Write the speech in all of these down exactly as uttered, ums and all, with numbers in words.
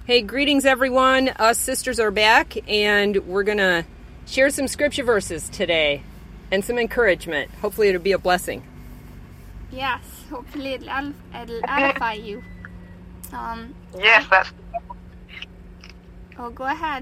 Hey, greetings everyone. Us sisters are back, and we're going to share some scripture verses today and some encouragement. Hopefully it'll be a blessing. Yes, hopefully it'll, it'll edify you. Um, yes, that's... Oh, go ahead.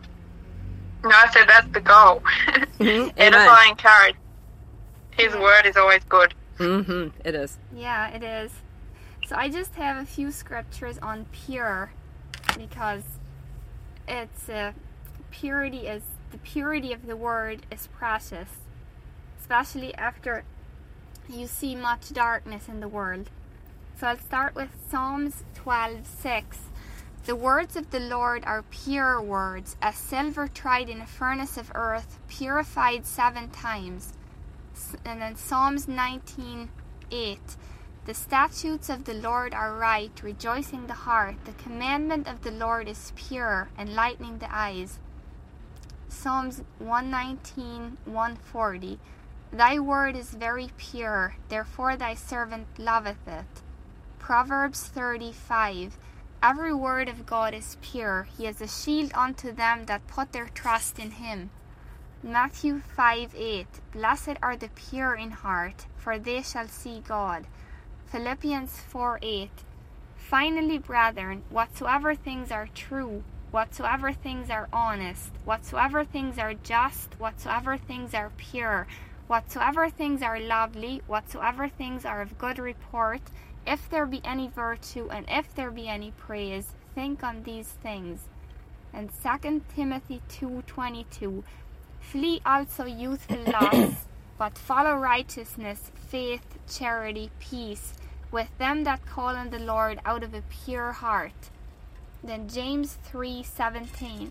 No, I said that's the goal. Mm-hmm. Edify, encourage. His yeah. word is always good. Mm-hmm. It is. Yeah, it is. So I just have a few scriptures on pure, because it's uh, purity is the purity of the word is precious, especially after you see much darkness in the world. So I'll start with Psalms twelve six. The words of the Lord are pure words, as silver tried in a furnace of earth, purified seven times. And then Psalms nineteen eight. The statutes of the Lord are right, rejoicing the heart. The commandment of the Lord is pure, enlightening the eyes. Psalms one nineteen, one forty. Thy word is very pure, therefore thy servant loveth it. Proverbs thirty-five. Every word of God is pure. He is a shield unto them that put their trust in him. Matthew five eight. Blessed are the pure in heart, for they shall see God. Philippians four eight. Finally, brethren, whatsoever things are true, whatsoever things are honest, whatsoever things are just, whatsoever things are pure, whatsoever things are lovely, whatsoever things are of good report, if there be any virtue and if there be any praise, think on these things. And Second Timothy two twenty-two. Flee also youthful lusts, but follow righteousness, faith, charity, peace, with them that call on the Lord out of a pure heart. Then James three seventeen.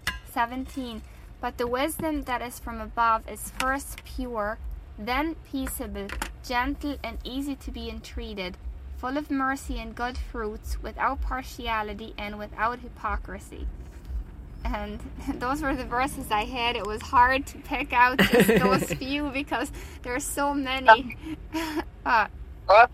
But the wisdom that is from above is first pure, then peaceable, gentle, and easy to be entreated, full of mercy and good fruits, without partiality and without hypocrisy. And those were the verses I had. It was hard to pick out just those few because there are so many. uh, what?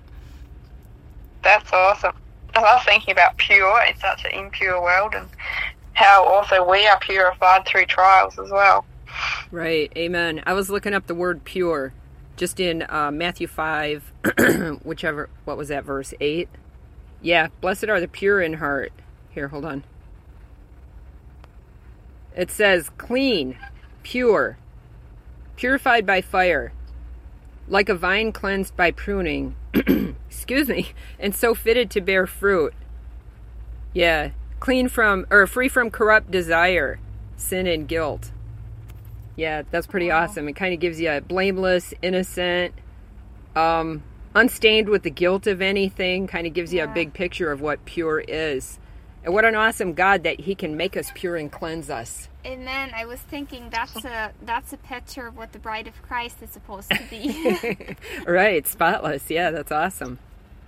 That's awesome. I love thinking about pure in such an impure world, and how also we are purified through trials as well. Right, amen. I was looking up the word pure just in uh, Matthew five, whichever, what was that verse, eight? Yeah, blessed are the pure in heart. Here, hold on. It says clean, pure, purified by fire, like a vine cleansed by pruning, excuse me, and so fitted to bear fruit. Yeah, clean from, or free from corrupt desire, sin and guilt. Yeah, that's pretty wow. awesome. It kind of gives you a blameless, innocent, um, unstained with the guilt of anything, kind of gives you yeah. a big picture of what pure is. And what an awesome God that he can make us pure and cleanse us. Amen. I was thinking that's a that's a picture of what the bride of Christ is supposed to be. Right, spotless. Yeah, that's awesome.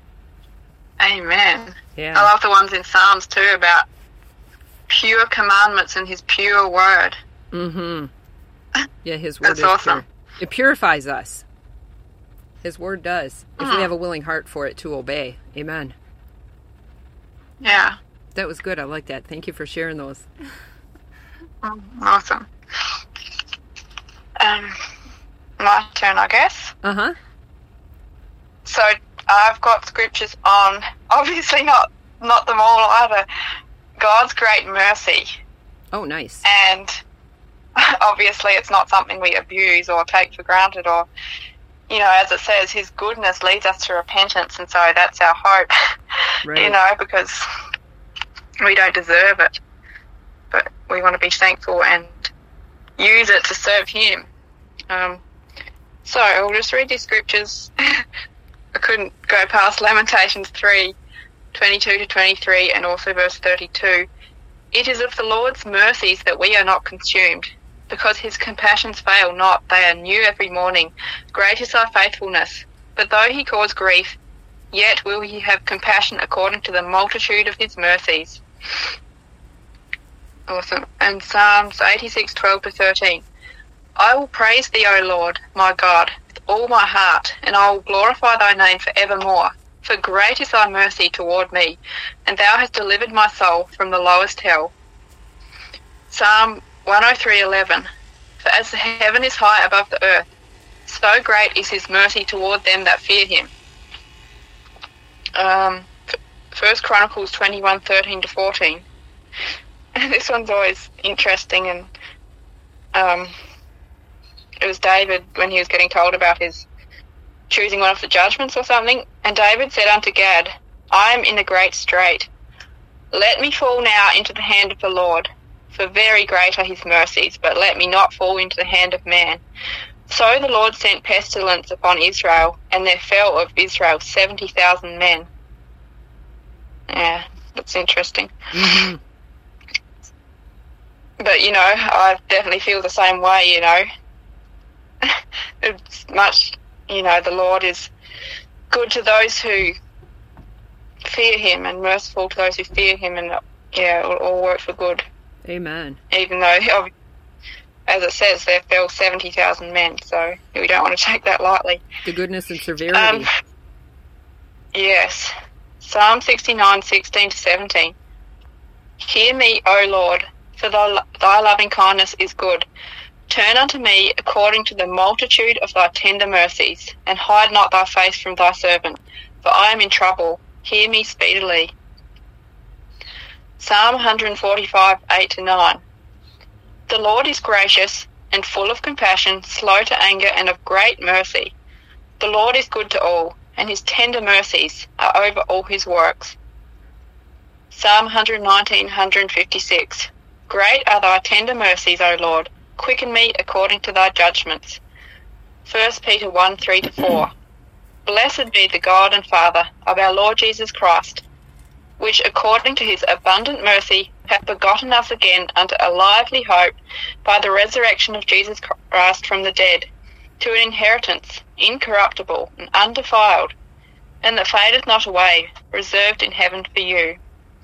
Amen. Yeah. I love the ones in Psalms too about pure commandments and his pure word. Mm-hmm. Yeah, his word that's is awesome. Pure. It purifies us. His word does. If mm. we have a willing heart for it to obey. Amen. Yeah. That was good. I like that. Thank you for sharing those. Oh, awesome. Um, my turn, I guess. Uh-huh. So I've got scriptures on, obviously not not them all either, God's great mercy. Oh, nice. And obviously it's not something we abuse or take for granted, or, you know, as it says, his goodness leads us to repentance, and so that's our hope, right. You know, because we don't deserve it, but we want to be thankful and use it to serve him. Um, so I'll just read these scriptures. I couldn't go past Lamentations three, twenty-two to twenty-three, and also verse thirty-two. It is of the Lord's mercies that we are not consumed, because his compassions fail not. They are new every morning. Great is thy faithfulness. But though he cause grief, yet will he have compassion according to the multitude of his mercies. Awesome. And Psalms eighty-six, twelve to thirteen. I will praise thee, O Lord, my God, with all my heart, and I will glorify thy name for evermore. For great is thy mercy toward me, and thou hast delivered my soul from the lowest hell. Psalm one oh three eleven. For as the heaven is high above the earth, so great is his mercy toward them that fear him. Um, First Chronicles twenty-one thirteen to fourteen. This one's always interesting, and um, it was David when he was getting told about his choosing one of the judgments or something. And David said unto Gad, I am in a great strait. Let me fall now into the hand of the Lord, for very great are his mercies, but let me not fall into the hand of man. So the Lord sent pestilence upon Israel, and there fell of Israel seventy thousand men. Yeah, that's interesting. Mm-hmm. But, you know, I definitely feel the same way, you know. It's much, you know, the Lord is good to those who fear him and merciful to those who fear him, and, yeah, it will all work for good. Amen. Even though, as it says, there fell seventy thousand men, so we don't want to take that lightly. The goodness and severity. Um, yes. Psalm sixty-nine sixteen to seventeen. Hear me, O Lord, for thy, thy loving kindness is good. Turn unto me according to the multitude of thy tender mercies, and hide not thy face from thy servant, for I am in trouble. Hear me speedily. Psalm one forty-five eight to nine. The Lord is gracious and full of compassion, slow to anger, and of great mercy. The Lord is good to all, and his tender mercies are over all his works. Psalm one nineteen one fifty-six. Great are thy tender mercies, O Lord. Quicken me according to thy judgments. First Peter one three to four. Blessed be the God and Father of our Lord Jesus Christ, which according to his abundant mercy hath begotten us again unto a lively hope by the resurrection of Jesus Christ from the dead, to an inheritance incorruptible and undefiled, and that fadeth not away, reserved in heaven for you.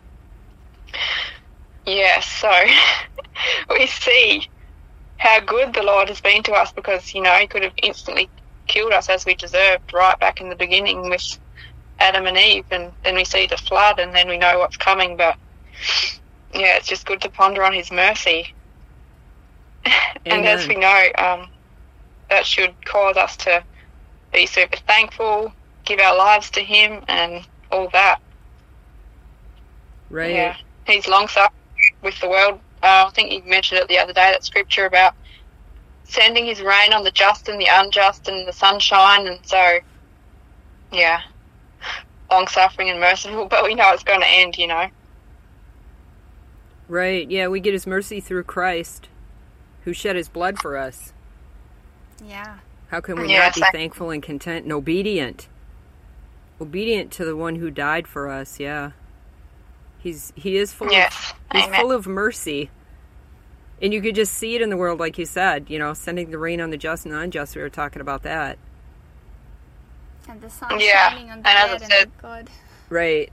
Yes, so we see how good the Lord has been to us, because, you know, he could have instantly killed us as we deserved right back in the beginning with Adam and Eve, and then we see the flood, and then we know what's coming. But yeah, it's just good to ponder on his mercy. And as we know, um, that should cause us to be super thankful, give our lives to him, and all that. Right. Yeah, he's long suffering with the world. Uh, I think you mentioned it the other day, that scripture about sending his rain on the just and the unjust and the sunshine. And so, yeah, long-suffering and merciful, but we know it's going to end, you know. Right, yeah, we get his mercy through Christ, who shed his blood for us. Yeah. How can we yeah, not be like- thankful and content and obedient? Obedient to the one who died for us, yeah. He's He is full yes. of, he's Amen. full of mercy. And you could just see it in the world, like you said, you know, sending the rain on the just and the unjust. We were talking about that. And the sun Yeah, shining on the and as dead it and said- the good. Right.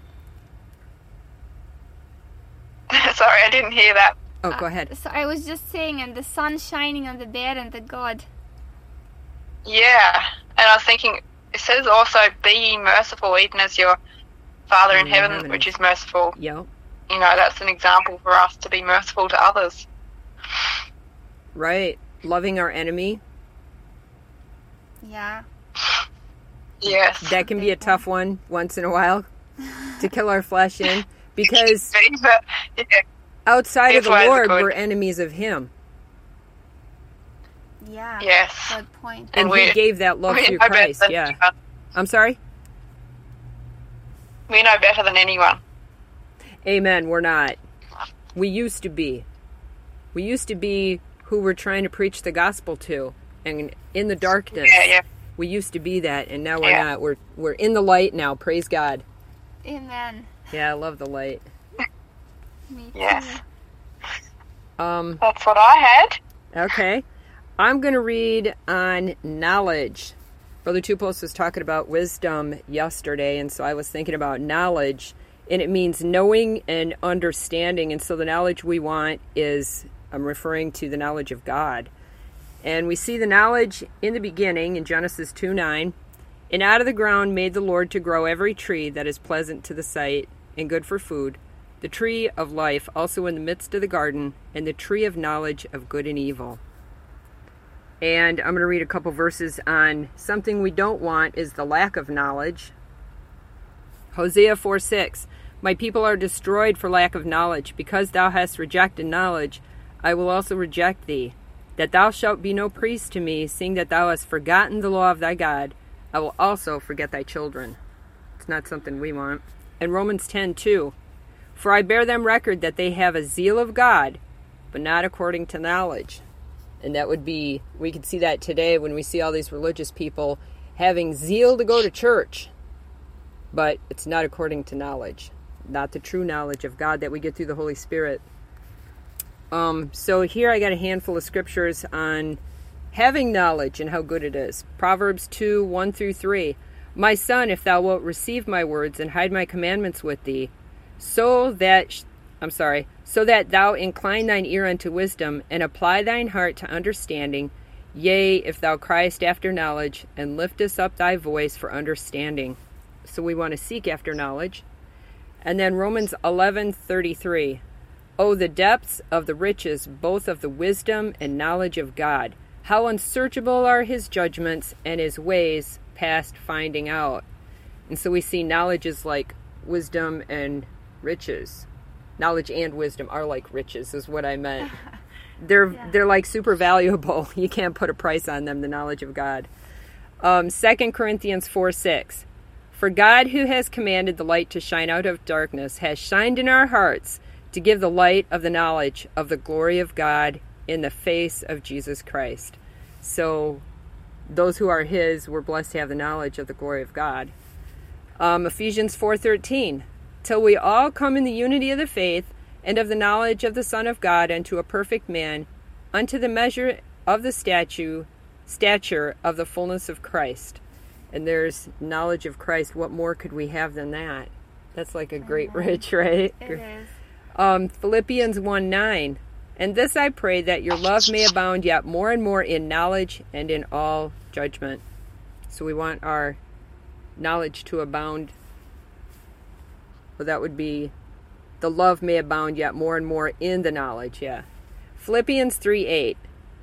Sorry, I didn't hear that. Oh, go ahead. So I was just saying, and the sun shining on the bad and the good. Yeah, and I was thinking, it says also, be ye merciful, even as your Father in In heaven, heaven. which is merciful. Yep. You know, that's an example for us to be merciful to others. Right. Loving our enemy. Yeah. Yes. That can be a tough one once in a while to kill our flesh in, because But, yeah, outside of His the ways are Lord, good. we're enemies of him. Yeah. yes. Good point. And we- he gave that love we through know better Christ, than yeah. anyone. I'm sorry? We know better than anyone. Amen, we're not. We used to be. We used to be who we're trying to preach the gospel to, and in the darkness. Yeah, yeah. We used to be that, and now we're Yeah. not. We're we're in the light now, praise God. Amen. Yeah, I love the light. Me too. Yes. Um, That's what I had. okay. I'm going to read on knowledge. Brother Tupos was talking about wisdom yesterday, and so I was thinking about knowledge, and it means knowing and understanding, and so the knowledge we want is, I'm referring to the knowledge of God. And we see the knowledge in the beginning in Genesis two nine. And out of the ground made the Lord to grow every tree that is pleasant to the sight and good for food, the tree of life also in the midst of the garden, and the tree of knowledge of good and evil. And I'm going to read a couple verses on something we don't want is the lack of knowledge. Hosea four six, my people are destroyed for lack of knowledge. Because thou hast rejected knowledge, I will also reject thee. That thou shalt be no priest to me, seeing that thou hast forgotten the law of thy God, I will also forget thy children. It's not something we want. And Romans ten two, for I bear them record that they have a zeal of God, but not according to knowledge. And that would be, we could see that today when we see all these religious people having zeal to go to church, but it's not according to knowledge, not the true knowledge of God that we get through the Holy Spirit. Um, so here I got a handful of scriptures on having knowledge and how good it is. Proverbs two, one through three. My son, if thou wilt receive my words and hide my commandments with thee, so that, I'm sorry, so that thou incline thine ear unto wisdom and apply thine heart to understanding, yea, if thou criest after knowledge and liftest up thy voice for understanding. So we want to seek after knowledge. And then Romans eleven thirty-three. Oh, the depths of the riches, both of the wisdom and knowledge of God. How unsearchable are his judgments and his ways past finding out. And so we see knowledge is like wisdom and riches. Knowledge and wisdom are like riches, is what I meant. They're yeah. they're like super valuable. You can't put a price on them, the knowledge of God. Um, Second Corinthians four six. For God, who has commanded the light to shine out of darkness, has shined in our hearts to give the light of the knowledge of the glory of God in the face of Jesus Christ. So those who are his, we're blessed to have the knowledge of the glory of God. Um, Ephesians four thirteen. Till we all come in the unity of the faith and of the knowledge of the Son of God unto a perfect man, unto the measure of the statue, stature of the fullness of Christ. And there's knowledge of Christ. What more could we have than that? That's like a great Amen. Rich, right? It is. Um, Philippians one nine. And this I pray, that your love may abound yet more and more in knowledge and in all judgment. So we want our knowledge to abound. Well, that would be the love may abound yet more and more in the knowledge, yeah. Philippians three eight.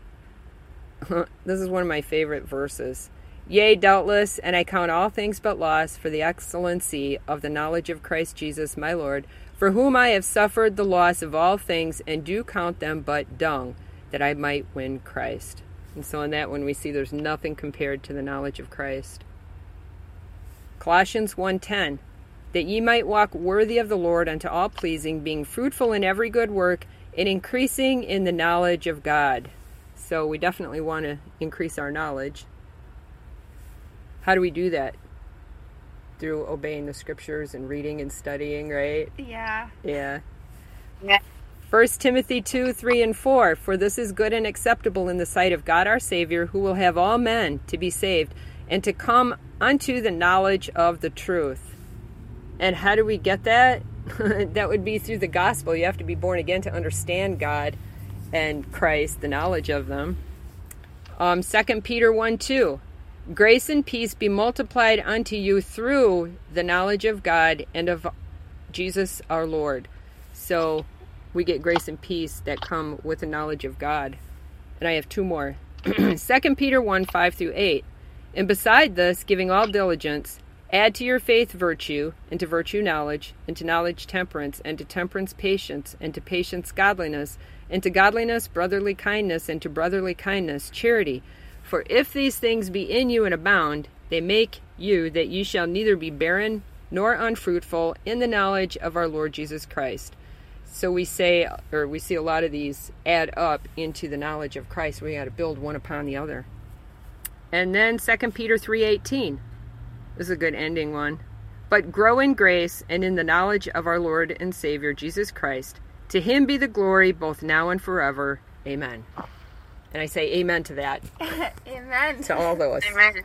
This is one of my favorite verses. Yea, doubtless, and I count all things but loss for the excellency of the knowledge of Christ Jesus my Lord, for whom I have suffered the loss of all things, and do count them but dung, that I might win Christ. And so in that one we see there's nothing compared to the knowledge of Christ. Colossians one ten. That ye might walk worthy of the Lord unto all pleasing, being fruitful in every good work, and increasing in the knowledge of God. So we definitely want to increase our knowledge. How do we do that? Through obeying the scriptures and reading and studying, right? Yeah. Yeah. Yeah. First Timothy two, three, and four. For this is good and acceptable in the sight of God our Savior, who will have all men to be saved, and to come unto the knowledge of the truth. And how do we get that? That would be through the gospel. You have to be born again to understand God and Christ, the knowledge of them. Um, Second Peter one two. Grace and peace be multiplied unto you through the knowledge of God and of Jesus our Lord. So we get grace and peace that come with the knowledge of God. And I have two more. Second Peter one five through eight. And beside this, giving all diligence, add to your faith virtue, and to virtue knowledge, and to knowledge temperance, and to temperance patience, and to patience godliness, and to godliness brotherly kindness, and to brotherly kindness charity. For if these things be in you and abound, they make you that you shall neither be barren nor unfruitful in the knowledge of our Lord Jesus Christ. So we say, or we see a lot of these add up into the knowledge of Christ. We got to build one upon the other. And then Second Peter three eighteen. This is a good ending one. But grow in grace and in the knowledge of our Lord and Savior Jesus Christ. To him be the glory both now and forever. Amen. And I say amen to that. Amen. To all those. Amen.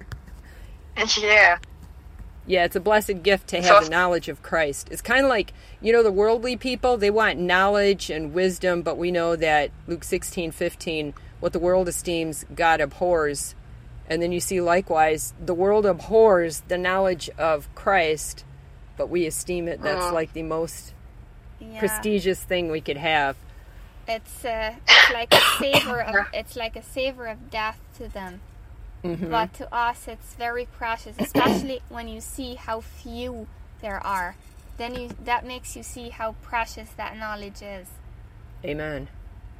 Yeah. Yeah, it's a blessed gift to have so, the knowledge of Christ. It's kind of like, you know, the worldly people, they want knowledge and wisdom, but we know that Luke sixteen fifteen, what the world esteems, God abhors. And then you see likewise, the world abhors the knowledge of Christ, but we esteem it. That's mm. like the most yeah. prestigious thing we could have. It's, uh, it's like a savor of it's like a savor of death to them, mm-hmm. but to us it's very precious, especially when you see how few there are. Then you that makes you see how precious that knowledge is. Amen.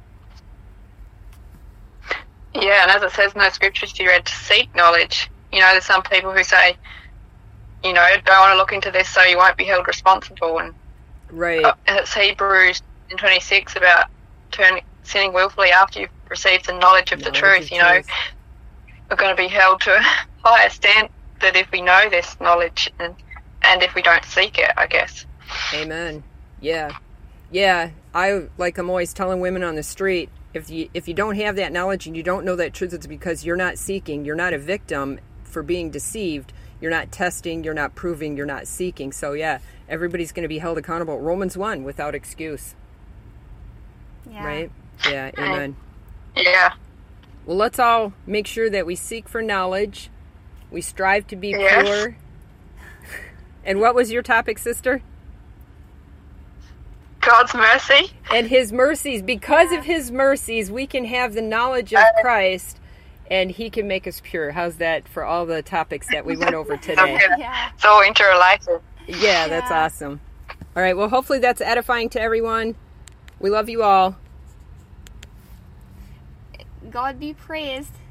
Yeah, and as it says in those scriptures you read, to seek knowledge. You know, there's some people who say, you know, don't want to look into this so you won't be held responsible. And right. Uh, it's Hebrews twenty-six about turning sinning willfully after you've received the knowledge of knowledge the truth. Of you know, truth. We're going to be held to a higher standard if we know this knowledge and, and if we don't seek it, I guess. Amen. Yeah. Yeah. I, like I'm always telling women on the street, if you if you don't have that knowledge and you don't know that truth, it's because you're not seeking. You're not a victim for being deceived. You're not testing. You're not proving. You're not seeking. So, yeah, everybody's going to be held accountable. Romans one, without excuse. Yeah. Right? Yeah, amen. Yeah. Well, let's all make sure that we seek for knowledge. We strive to be yes. pure. And what was your topic, sister? God's mercy. And his mercies. Because of his mercies, we can have the knowledge of Christ, and he can make us pure. How's that for all the topics that we went over today? Yeah. It's all interrelated. Yeah, that's yeah. awesome. All right, well, hopefully that's edifying to everyone. We love you all. God be praised.